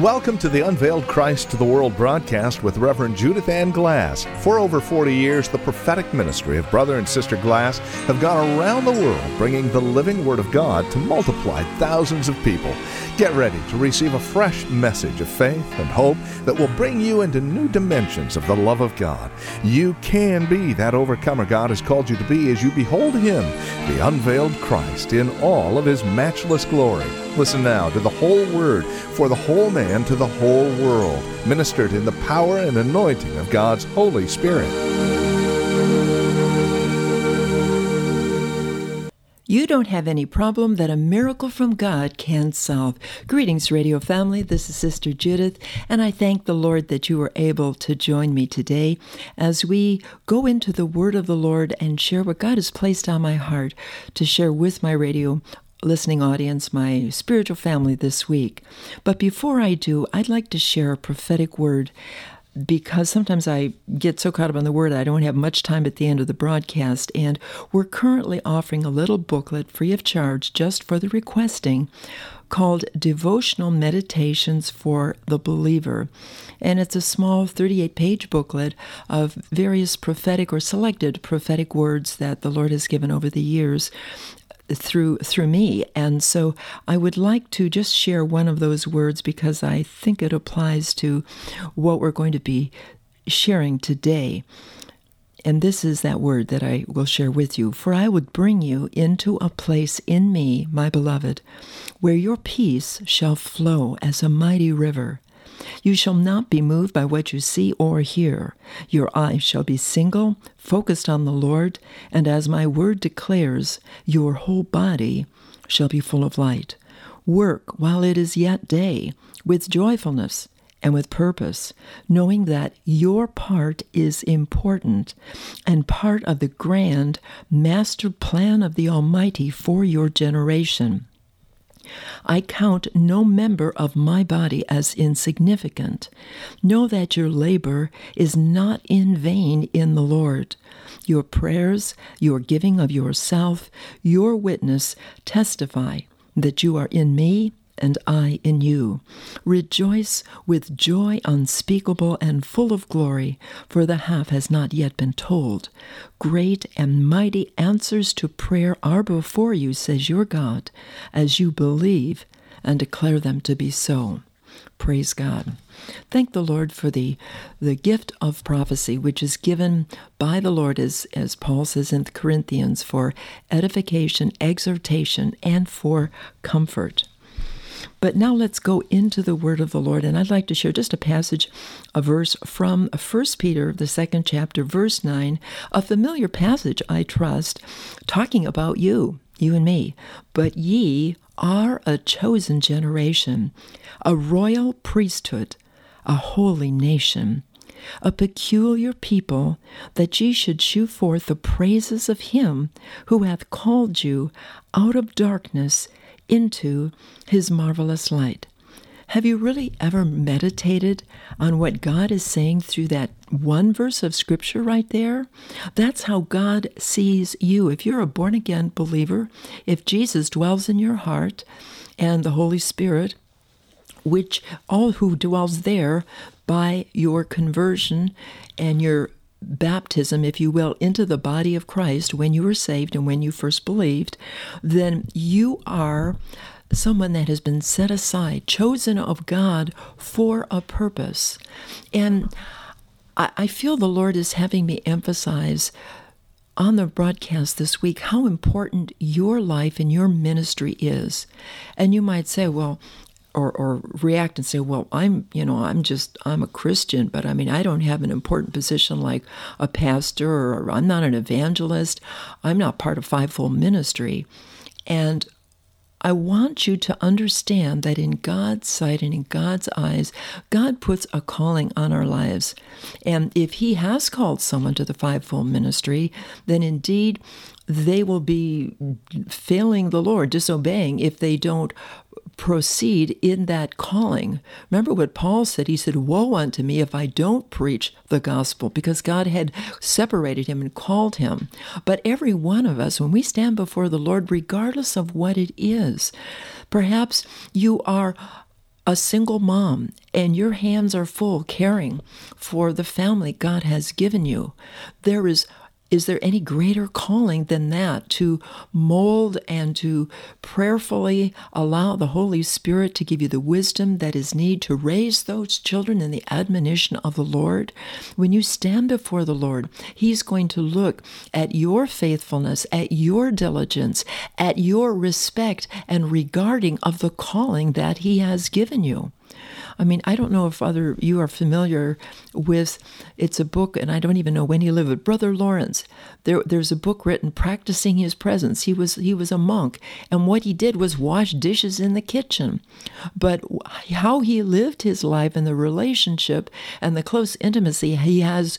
Welcome to the Unveiled Christ to the World broadcast with Reverend Judith Ann Glass. For over 40 years, the prophetic ministry of Brother and Sister Glass have gone around the world bringing the living Word of God to multiply thousands of people. Get ready to receive a fresh message of faith and hope that will bring you into new dimensions of the love of God. You can be that overcomer God has called you to be as you behold Him, the unveiled Christ, in all of His matchless glory. Listen now to the whole Word for the whole man to the whole world, ministered in the power and anointing of God's Holy Spirit. You don't have any problem that a miracle from God can't solve. Greetings, radio family. This is Sister Judith, and I thank the Lord that you were able to join me today as we go into the Word of the Lord and share what God has placed on my heart to share with my radio listening audience, my spiritual family this week. But before I do, I'd like to share a prophetic word, because sometimes I get so caught up on the Word I don't have much time at the end of the broadcast, and we're currently offering a little booklet free of charge just for the requesting called Devotional Meditations for the Believer. And it's a small 38-page booklet of various prophetic or selected prophetic words that the Lord has given over the years through me. And so I would like to just share one of those words because I think it applies to what we're going to be sharing today. And this is that word that I will share with you. For I would bring you into a place in me, my beloved, where your peace shall flow as a mighty river. You shall not be moved by what you see or hear. Your eyes shall be single, focused on the Lord, and as my word declares, your whole body shall be full of light. Work while it is yet day, with joyfulness and with purpose, knowing that your part is important and part of the grand master plan of the Almighty for your generation. I count no member of my body as insignificant. Know that your labor is not in vain in the Lord. Your prayers, your giving of yourself, your witness testify that you are in me and I in you. Rejoice with joy unspeakable and full of glory, for the half has not yet been told. Great and mighty answers to prayer are before you, says your God, as you believe and declare them to be so. Praise God. Thank the Lord for the gift of prophecy, which is given by the Lord, as Paul says in Corinthians, for edification, exhortation, and for comfort. But now let's go into the Word of the Lord, and I'd like to share just a verse from 1 Peter, the 2nd chapter, verse 9, a familiar passage, I trust, talking about you and me. But ye are a chosen generation, a royal priesthood, a holy nation, a peculiar people, that ye should shew forth the praises of him who hath called you out of darkness into his marvelous light. Have you really ever meditated on what God is saying through that one verse of Scripture right there? That's how God sees you. If you're a born-again believer, if Jesus dwells in your heart and the Holy Spirit, which all who dwells there by your conversion and your baptism, if you will, into the body of Christ when you were saved and when you first believed, then you are someone that has been set aside, chosen of God for a purpose. And I feel the Lord is having me emphasize on the broadcast this week how important your life and your ministry is. And you might say, well, or react and say, well, I'm a Christian, but I don't have an important position like a pastor, or I'm not an evangelist. I'm not part of fivefold ministry. And I want you to understand that in God's sight and in God's eyes, God puts a calling on our lives. And if He has called someone to the fivefold ministry, then indeed they will be failing the Lord, disobeying, if they don't proceed in that calling. Remember what Paul said. He said, woe unto me if I don't preach the gospel, because God had separated him and called him. But every one of us, when we stand before the Lord, regardless of what it is, perhaps you are a single mom and your hands are full caring for the family God has given you, is there any greater calling than that, to mold and to prayerfully allow the Holy Spirit to give you the wisdom that is needed to raise those children in the admonition of the Lord? When you stand before the Lord, He's going to look at your faithfulness, at your diligence, at your respect and regarding of the calling that He has given you. I mean, I don't know if you are familiar with, it's a book, and I don't even know when he lived, but Brother Lawrence, there's a book written, Practicing His Presence. He was a monk, and what he did was wash dishes in the kitchen. But how he lived his life and the relationship and the close intimacy he has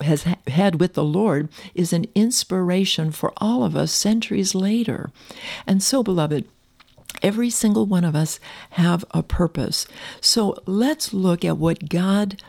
had with the Lord is an inspiration for all of us centuries later. And so, beloved, every single one of us have a purpose. So let's look at what God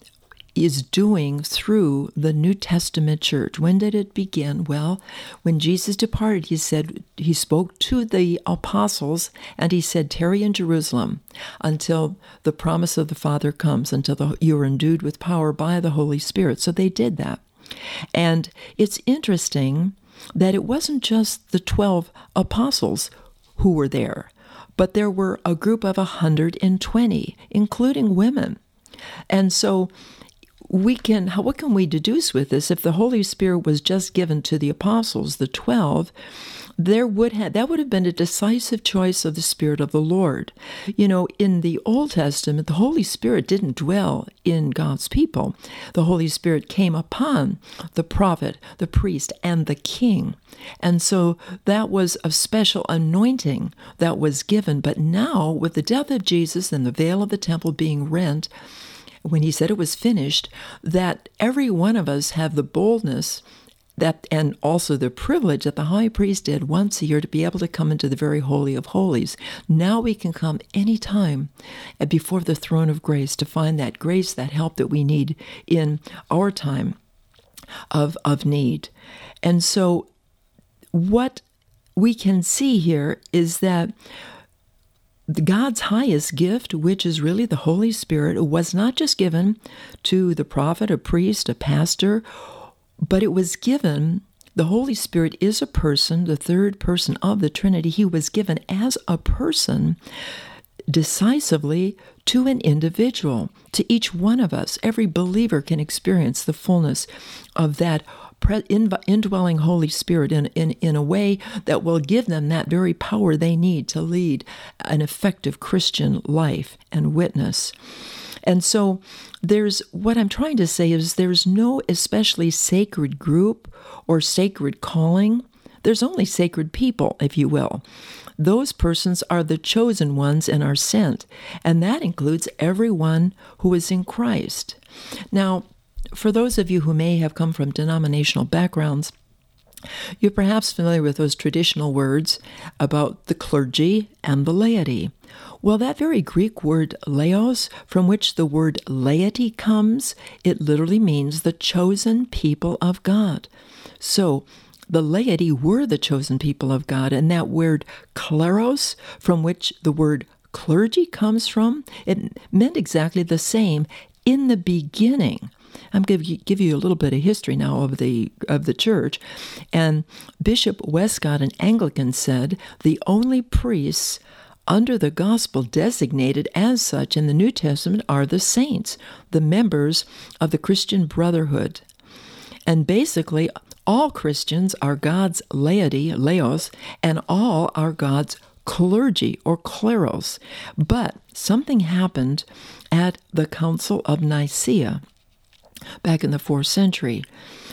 is doing through the New Testament church. When did it begin? Well, when Jesus departed, he spoke to the apostles and he said, tarry in Jerusalem until the promise of the Father comes, until you are endued with power by the Holy Spirit. So they did that. And it's interesting that it wasn't just the 12 apostles who were there, but there were a group of 120, including women. And so what can we deduce with this? If the Holy Spirit was just given to the apostles, the 12, that would have been a decisive choice of the Spirit of the Lord. You know, in the Old Testament, the Holy Spirit didn't dwell in God's people. The Holy Spirit came upon the prophet, the priest, and the king. And so that was a special anointing that was given. But now, with the death of Jesus and the veil of the temple being rent, when he said it was finished, that every one of us have the boldness and also the privilege that the high priest did once a year to be able to come into the very holy of holies. Now we can come anytime before the throne of grace to find that grace, that help that we need in our time of need. And so what we can see here is that God's highest gift, which is really the Holy Spirit, was not just given to the prophet, a priest, a pastor, but it was given, the Holy Spirit is a person, the third person of the Trinity. He was given as a person decisively to an individual, to each one of us. Every believer can experience the fullness of that indwelling Holy Spirit in a way that will give them that very power they need to lead an effective Christian life and witness. And so what I'm trying to say is there's no especially sacred group or sacred calling. There's only sacred people, if you will. Those persons are the chosen ones and are sent, and that includes everyone who is in Christ. Now, for those of you who may have come from denominational backgrounds, you're perhaps familiar with those traditional words about the clergy and the laity. Well, that very Greek word laos, from which the word laity comes, it literally means the chosen people of God. So the laity were the chosen people of God, and that word kleros, from which the word clergy comes from, it meant exactly the same in the beginning. I'm going to give you a little bit of history now of the church. And Bishop Westcott, an Anglican, said, the only priests under the gospel designated as such in the New Testament are the saints, the members of the Christian brotherhood. And basically, all Christians are God's laity, laos, and all are God's clergy or kleros. But something happened at the Council of Nicaea back in the 4th century.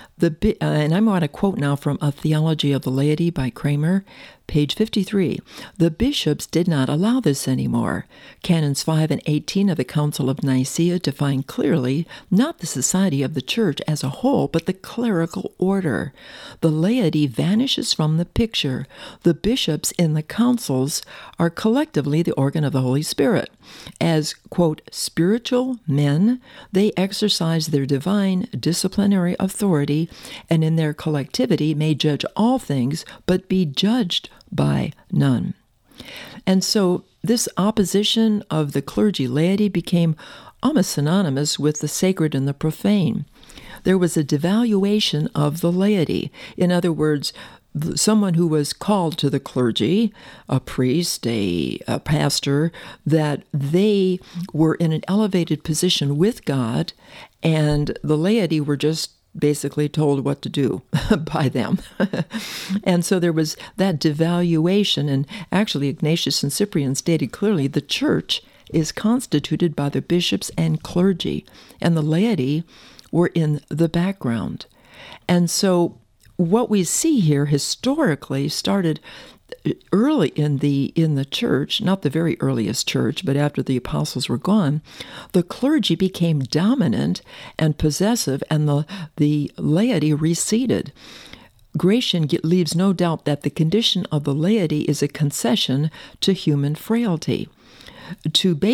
And I'm going to quote now from A Theology of the Laity by Kramer, page 53. The bishops did not allow this anymore. Canons 5 and 18 of the Council of Nicaea define clearly not the society of the church as a whole, but the clerical order. The laity vanishes from the picture. The bishops in the councils are collectively the organ of the Holy Spirit. As, quote, spiritual men, they exercise their divine disciplinary authority and in their collectivity may judge all things, but be judged by none. And so this opposition of the clergy laity became almost synonymous with the sacred and the profane. There was a devaluation of the laity. In other words, someone who was called to the clergy, a priest, a pastor, that they were in an elevated position with God, and the laity were just basically told what to do by them. And so there was that devaluation, and actually Ignatius and Cyprian stated clearly the church is constituted by the bishops and clergy, and the laity were in the background. And so what we see here historically started early in the church, not the very earliest church, but after the apostles were gone. The clergy became dominant and possessive, and the laity receded. Gratian leaves no doubt that the condition of the laity is a concession to human frailty. To be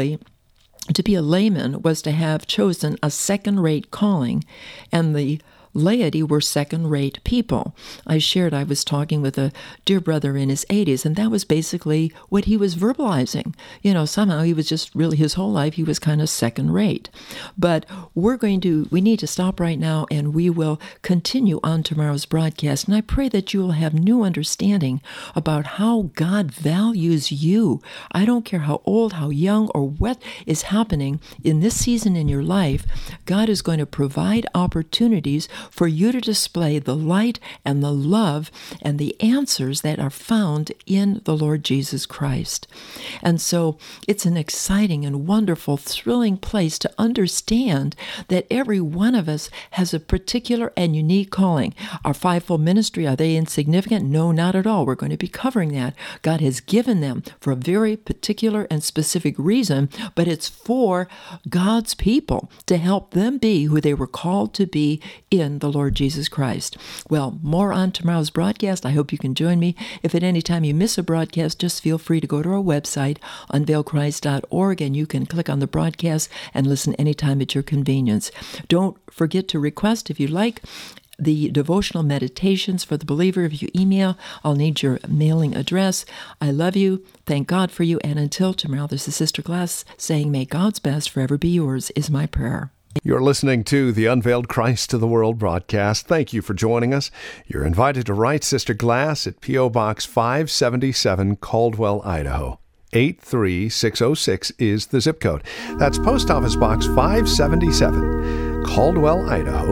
a layman was to have chosen a second-rate calling, and the laity were second-rate people. I was talking with a dear brother in his 80s, and that was basically what he was verbalizing. Somehow he was just really, his whole life, he was kind of second-rate. But we need to stop right now, and we will continue on tomorrow's broadcast. And I pray that you will have new understanding about how God values you. I don't care how old, how young, or what is happening in this season in your life. God is going to provide opportunities for you to display the light and the love and the answers that are found in the Lord Jesus Christ. And so it's an exciting and wonderful, thrilling place to understand that every one of us has a particular and unique calling. Our fivefold ministry, are they insignificant? No, not at all. We're going to be covering that. God has given them for a very particular and specific reason, but it's for God's people to help them be who they were called to be in the Lord Jesus Christ. Well, more on tomorrow's broadcast. I hope you can join me. If at any time you miss a broadcast, just feel free to go to our website, unveiledchrist.org, and you can click on the broadcast and listen anytime at your convenience. Don't forget to request, if you like, the devotional meditations for the believer. If you email, I'll need your mailing address. I love you. Thank God for you. And until tomorrow, this is Sister Glass saying, may God's best forever be yours, is my prayer. You're listening to the Unveiled Christ to the World broadcast. Thank you for joining us. You're invited to write Sister Glass at P.O. Box 577, Caldwell, Idaho. 83606 is the zip code. That's Post Office Box 577, Caldwell, Idaho.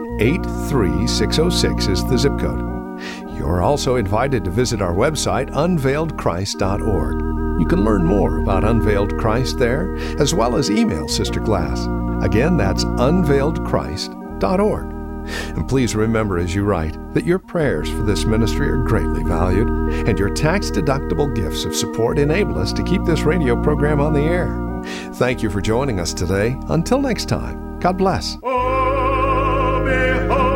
83606 is the zip code. You're also invited to visit our website, unveiledchrist.org. You can learn more about Unveiled Christ there, as well as email Sister Glass. Again, that's unveiledchrist.org. And please remember as you write that your prayers for this ministry are greatly valued, and your tax-deductible gifts of support enable us to keep this radio program on the air. Thank you for joining us today. Until next time, God bless. Oh, behold.